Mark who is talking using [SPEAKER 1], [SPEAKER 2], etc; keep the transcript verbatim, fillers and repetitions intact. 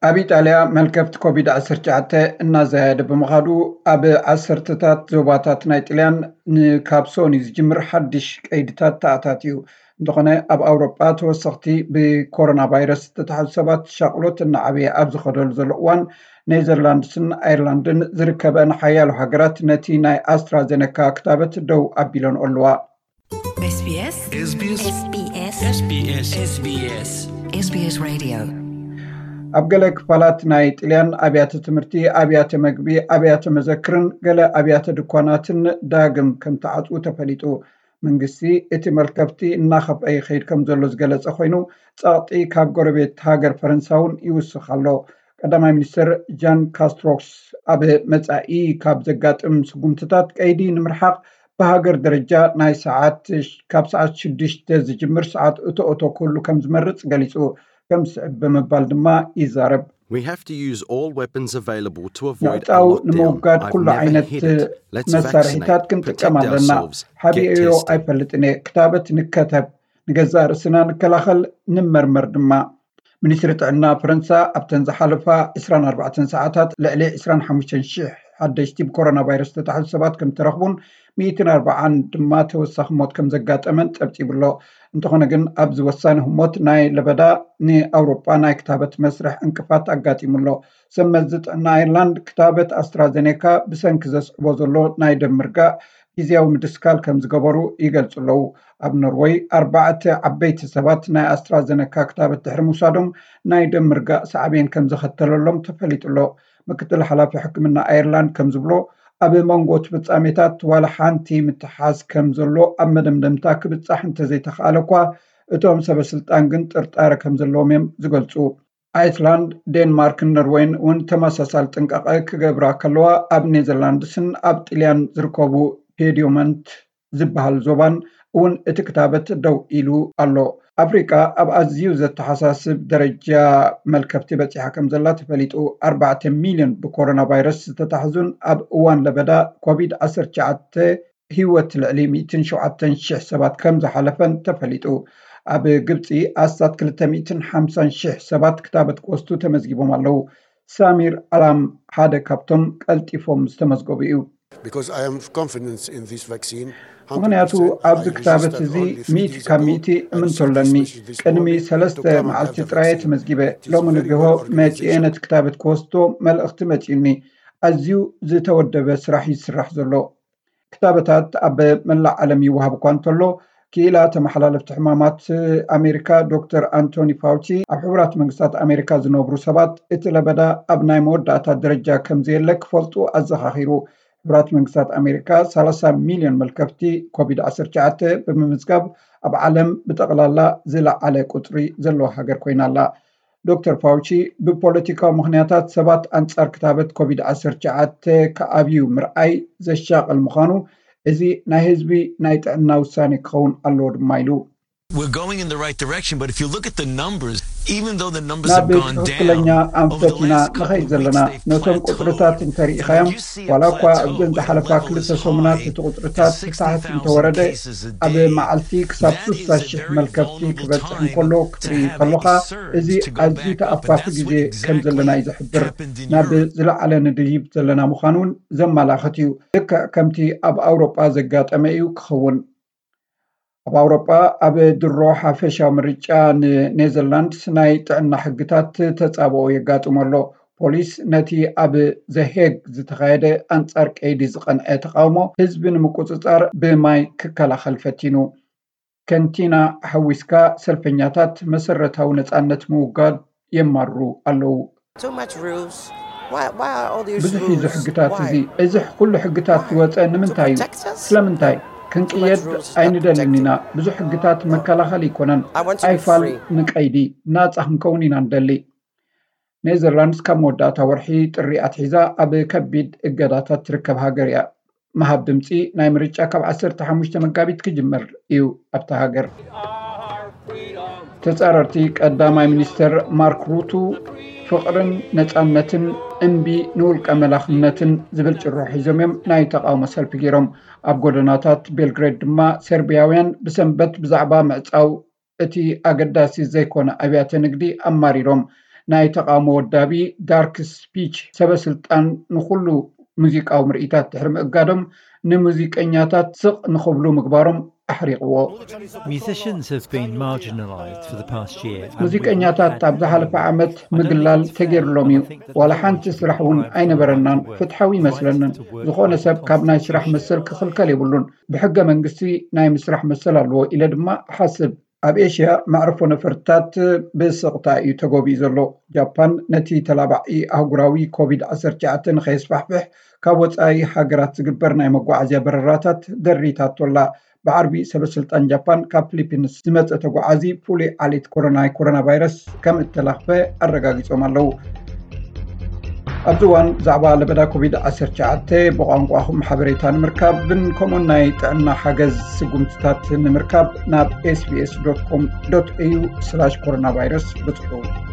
[SPEAKER 1] ኣብ ኢጣልያ መልከፍቲ ኮቪድ ዓሰርተ ትሽዓተ እናዘያደ ብምኻዱ ኣብ ዓሰርተታት ዞባታት ናይ ጣልያን ንካብ ሶኒ ዝጅምር ሓድሽ ቀይድታት ተኣታትዩ እንተኾነ ኣብ ኣውሮጳ ተወሰኽቲ ብኮሮና ቫይረስ ዝተታሕዙ ሰባት ሻቅሎት እናዓበየ ኣብ ዝኸደሉ ዘሎ እዋን ኔዘርላንድስን ኣየርላንድን ዝርከበን ሓያሎ ሃገራት ነቲ ናይ ኣስትራዜነካ ክታበት ደው ኣቢሎን ኣለዋ።
[SPEAKER 2] ኤስቢኤስ ኤስቢኤስ ኤስቢኤስ ኤስቢኤስ ኤስቢኤስ ሬዲዮ
[SPEAKER 1] ኣብ ገለ ክፋላት ናይ ጣልያን ኣብያተ ትምህርቲ፣ ኣብያተ መግቢ፣ ኣብያተ መዘክርን ገለ ኣብያተ ድኳናትን ዳግም ከም ተዓጽው ተፈሊጡ መንግስቲ እቲ መልከፍቲ እናኸፍአ ይኸይድ ከም ዘሎ ዝገለጸ ኮይኑ ጸቕጢ ካብ ጎረቤት ሃገር ፈረንሳውን ይውስኽ ኣሎ። ቀዳማይ ሚኒስትር ጃን ካስትሮክስ ኣብ መጻኢ ካብ ዘጋጥም ስጉምትታት ቀይዲ ንምርሓቕ በሃገር ደረጃ ናይ ሰዓት ካብ ሰዓት ሽዱሽተ ዝጅምር ሰዓት እቶኦቶ ኩሉ ከም ዝመርጽ ገሊጹ ከም ስዕብ ብምባል ድማ ይዛረብ።
[SPEAKER 3] We have to use all weapons available to avoid a
[SPEAKER 1] ንዕጣው
[SPEAKER 3] lockdown.
[SPEAKER 1] ንምውጋድ
[SPEAKER 3] I've
[SPEAKER 1] ኩሉ
[SPEAKER 3] never
[SPEAKER 1] ዓይነት
[SPEAKER 3] hid it. Let's
[SPEAKER 1] መሳርሒታት
[SPEAKER 3] vaccinate,
[SPEAKER 1] ክንጥቀም
[SPEAKER 3] protect
[SPEAKER 1] ኣለና።
[SPEAKER 3] ourselves, get
[SPEAKER 1] ሓቢእዮ
[SPEAKER 3] tested.
[SPEAKER 1] ኣይፈልጥን እየ ክታበት ንከተብ ንገዛእ ርእስና ንከላኸል ንመርመር ድማ። ሚኒስትሪ ጥዕና ፈረንሳ ኣብተን ዝሓለፋ ዒስራን ኣርባዕተ ሰዓታት ልዕሊ ዒስራን ሓሙሽተ ሽሕ ሓደሽቲ ብኮሮና ቫይረስ ዝተታሕዙ ሰባት ከም ተረኽቡን ሚእትን ኣርባዓን ድማ ተወሳኺ ሞት ከም ዘጋጠመን ፀብፂብሎ። እንተኾነ ግን ኣብዚ ወሳኒ ህሞት ናይ ለበዳ ንኣውሮጳ ናይ ክታበት መስርሕ እንቅፋት ኣጋጢሙሎ። ሰመዚ ጥዕና ኣየርላንድ ክታበት ኣስትራዜኔካ ብሰንኪ ዘስዕቦ ዘሎ ናይ ደም ምርጋእ ጊዜያዊ ምድስካል ከም ዝገበሩ ይገልጹ ኣለዉ። ኣብ ኖርዌይ ኣርባዕተ ዓበይቲ ሰባት ናይ ኣስትራዜኔካ ክታበት ድሕሪ ምውሳዶም ናይ ደም ምርጋእ ሳዕቤን ከም ዘኸተለሎም ተፈሊጡሎ። ምክትል ሓላፊ ሕክምና ኣየርላንድ ከም ዝብሎ ኣብ መንጎት ፍጻሜታት ዋላ ሓንቲ ምትሓዝ ከም ዘሎ ኣብ መደምደምታ ክብጻሕ እንተዘይተኸኣለ እኳ እቶም ሰበስልጣን ግን ጥርጣረ ከም ዘለዎም እዮም ዝገልጹ። ኣይስላንድ፣ ዴንማርክን ኖርዌይን እውን ተመሳሳሊ ጥንቃቐ ክገብራ ከለዋ ኣብ ኔዘርላንድስን ኣብ ጣልያን ዝርከቡ ፔዲዮመንት ዝበሃል ዞባን እውን እቲ ክታበት ደው ኢሉ ኣሎ። ኣፍሪቃ ኣብ ኣዝዩ ዘተሓሳስብ ደረጃ መልከፍቲ በፂሓ ከም ዘላ ተፈሊጡ ኣርባዕተ ሚልዮን ብኮሮና ቫይረስ ዝተታሕዙን ኣብ እዋን ለበዳ ኮቪድ ዓሰርተ ትሽዓተ ህይወት ልዕሊ ሚእትን ሸውዓተን ሽሕ ሰባት ከም ዝሓለፈን ተፈሊጡ። ኣብ ግብፂ ኣስታት ክልተ ሚእትን ሓምሳን ሽሕ ሰባት ክታበት ክወስዱ ተመዝጊቦም ኣለዉ። ሳሚር ኣላም ሓደ ካብቶም ቀልጢፎም ዝተመዝገቡ እዩ።
[SPEAKER 4] Because I am confident in this vaccine.
[SPEAKER 1] ምክንያቱ ኣብዚ ክታበት እዚ ሚእቲ ካብ ሚእቲ እምንተለኒ ቅድሚ ሰለስተ መዓልቲ ጥራየ ተመዝጊበ ሎሚ ንግሆ መፂአ ነቲ ክታበት ክወስዶ መልእኽቲ መፂኒ ኣዝዩ ዝተወደበ ስራሕ ይስራሕ ዘሎ። ክታበታት ኣብ መላእ ዓለም ይወሃብ እኳ እንተሎ ክኢላ ተመሓላለፍቲ ሕማማት ኣሜሪካ ዶክተር አንቶኒ ፋውቺ ኣብ ሕቡራት መንግስታት ኣሜሪካ ዝነብሩ ሰባት እቲ ለበዳ ኣብ ናይ መወዳእታ ደረጃ ከም ዘየለ ክፈልጡ ኣዘኻኺሩ። ሕቡራት መንግስታት ኣሜሪካ ሰላሳ ሚልዮን መልከፍቲ ኮቪድ ዓሰርተ ትሽዓተ ብምምዝጋብ ኣብ ዓለም ብጠቕላላ ዝለዓለ ቁፅሪ ዘለዎ ሃገር ኮይና ኣላ። ዶክተር ፋውቺ ብፖለቲካዊ ምክንያታት ሰባት ኣንጻር ክታበት ኮቪድ ዓሰርተ ትሽዓተ ከዓብዩ ምርኣይ ዘሻቀል ምዃኑ እዚ ናይ ህዝቢ ናይ ጥዕና ውሳኔ ክኸውን ኣለዎ ድማ ኢሉ።
[SPEAKER 5] We're going in the right direction, but if you look at the numbers, even though the numbers
[SPEAKER 1] ናብ
[SPEAKER 5] have gone
[SPEAKER 1] ትክክለኛ
[SPEAKER 5] down over the
[SPEAKER 1] ኣንፈቲና
[SPEAKER 5] last couple
[SPEAKER 1] ንኸይድ
[SPEAKER 5] of
[SPEAKER 1] ዘለና
[SPEAKER 5] weeks, they've
[SPEAKER 1] ነቶም ቁጥርታት
[SPEAKER 5] plateaued.
[SPEAKER 1] እንተሪኢኻዮም
[SPEAKER 5] And you see a
[SPEAKER 1] ዋላ እኳ
[SPEAKER 5] plateau
[SPEAKER 1] ኣብዘን
[SPEAKER 5] where the
[SPEAKER 1] ዝሓለፋ
[SPEAKER 5] level
[SPEAKER 1] ክልተ
[SPEAKER 5] is
[SPEAKER 1] ሰሙናት
[SPEAKER 5] high
[SPEAKER 1] እቲ ቁጥርታት
[SPEAKER 5] at
[SPEAKER 1] ታሕቲ
[SPEAKER 5] sixty
[SPEAKER 1] እንተወረደ
[SPEAKER 5] thousand cases a
[SPEAKER 1] ኣብ
[SPEAKER 5] day.
[SPEAKER 1] መዓልቲ ክሳብ
[SPEAKER 5] That
[SPEAKER 1] ስልሳ
[SPEAKER 5] is a
[SPEAKER 1] ሽሕ
[SPEAKER 5] very
[SPEAKER 1] መልከፍቲ
[SPEAKER 5] vulnerable
[SPEAKER 1] ክበፅሕ
[SPEAKER 5] time
[SPEAKER 1] እንከሎ
[SPEAKER 5] to
[SPEAKER 1] ክትርኢ
[SPEAKER 5] have a
[SPEAKER 1] ከለኻ
[SPEAKER 5] surge
[SPEAKER 1] እዚ
[SPEAKER 5] to go
[SPEAKER 1] ኣዝዩ
[SPEAKER 5] back up. And
[SPEAKER 1] ተኣፋፊ
[SPEAKER 5] that's
[SPEAKER 1] ግዜ
[SPEAKER 5] what
[SPEAKER 1] ከም ዘለና እዩ
[SPEAKER 5] exactly
[SPEAKER 1] ዝሕብር
[SPEAKER 5] happened in
[SPEAKER 1] ናብ
[SPEAKER 5] Europe.
[SPEAKER 1] ዝለዓለ ንድይብ ዘለና ምዃኑ እውን ዘመላኽት እዩ። ልክዕ ከምቲ ኣብ ኣውሮጳ ዘጋጠመ እዩ ክኸውን። ኣብ ኣውሮጳ ኣብ ድሮ ሓፈሻዊ ምርጫ ንኔዘርላንድስ ናይ ጥዕና ሕግታት ተፃብኦ የጋጥሞ ኣሎ። ፖሊስ ነቲ ኣብ ዘሄግ ዝተኻየደ ኣንጻር ቀይዲ ዝቐንዐ ተቃውሞ ህዝቢ ንምቁፅፃር ብማይ ክከላኸል ፈቲኑ። ከንቲና ሓዊስካ ሰልፈኛታት መሰረታዊ ነፃነት ምውጋድ የማሩ ኣለዉ።
[SPEAKER 6] Too much rules. Why, why are all these
[SPEAKER 1] ብዙሕ
[SPEAKER 6] rules?
[SPEAKER 1] እዩ ሕግታት
[SPEAKER 6] Why?
[SPEAKER 1] እዚ እዚ ኩሉ ሕግታት ዝወፀ ንምንታይ እዩ?
[SPEAKER 6] protect us?
[SPEAKER 1] ስለምንታይ ክንቅየድ ኣይንደልን ኢና። ብዙሕ ሕግታት መከላኸል ይኮነን
[SPEAKER 6] I want to be
[SPEAKER 1] ኣይፋል
[SPEAKER 6] free.
[SPEAKER 1] ንቀይዲ ናፃ ክንከውን ኢና ንደሊ። ኔዘርላንድስ ካብ መወዳእታ ወርሒ ጥሪ ኣትሒዛ ኣብ ከቢድ እገዳታት ትርከብ ሃገር እያ። መሃብ ድምፂ ናይ ምርጫ ካብ ዓሰርተ ሓሙሽተ መጋቢት ክጅመር እዩ ኣብታ ሃገር። ተፃረርቲ ቀዳማይ ሚኒስተር ማርክ ሩቱ ፍቅርን ነፃነትን እምቢ ንውልቀ መላኽነትን ዝብል ጭርሖ ሒዞም እዮም ናይ ተቃውሞ ሰልፊ ገይሮም። ኣብ ጎደናታት ቤልግሬድ ድማ ሰርቢያውያን ብሰንበት ብዛዕባ ምዕፃው እቲ ኣገዳሲ ዘይኮነ ኣብያተ ንግዲ ኣማሪሮም። ናይ ተቃውሞ ወዳቢ ዳርክ ስፒች ሰበስልጣን ንኩሉ ሙዚቃዊ ምርኢታት ድሕሪ ምእጋዶም ንሙዚቀኛታት ስቕ ንኽብሉ ምግባሮም ኣሕሪቕዎ
[SPEAKER 7] Musicians have been marginalized for the past year.
[SPEAKER 1] ሙዚቀኛታት ኣብ ዝሓለፈ ዓመት ምግላል ተገይርሎም እዩ ዋላ ሓንቲ ስራሕ እውን ኣይነበረናን ፍትሓዊ ይመስለንን ዝኾነ ሰብ ካብ ናይ ስራሕ መሰል ክኽልከል የብሉን ብሕገ መንግስቲ ናይ ምስራሕ መሰል ኣለዎ ኢለ ድማ ሓስብ ኣብ ኤሽያ ማዕርፎ ነፈርታት ብስቕታ እዩ ተጎቢኡ ዘሎ ጃፓን ነቲ ተላባዒ ኣህጉራዊ ኮቪድ ዓሰርተ ትሽዓተ ንኸይስፋሕፍሕ ካብ ወፃኢ ሃገራት ዝግበር ናይ መጓዓዝያ በረራታት ደሪታቶላ بعربي سبب سلطان جابان كاب فيليبينز زمت تقعزي فولي عليت كورونا كورونا فيروس كم التلافة الرجاجي سومالو أبزوان زعبا لبدا كوفيد عشرة تشعته بقانقواهم حبريتان مركب بن كومون نايت أن حجز سقمتات مركب ناب إس بي إس دوت كوم دوت إيه يو سلاش كورونا فيروس بتقول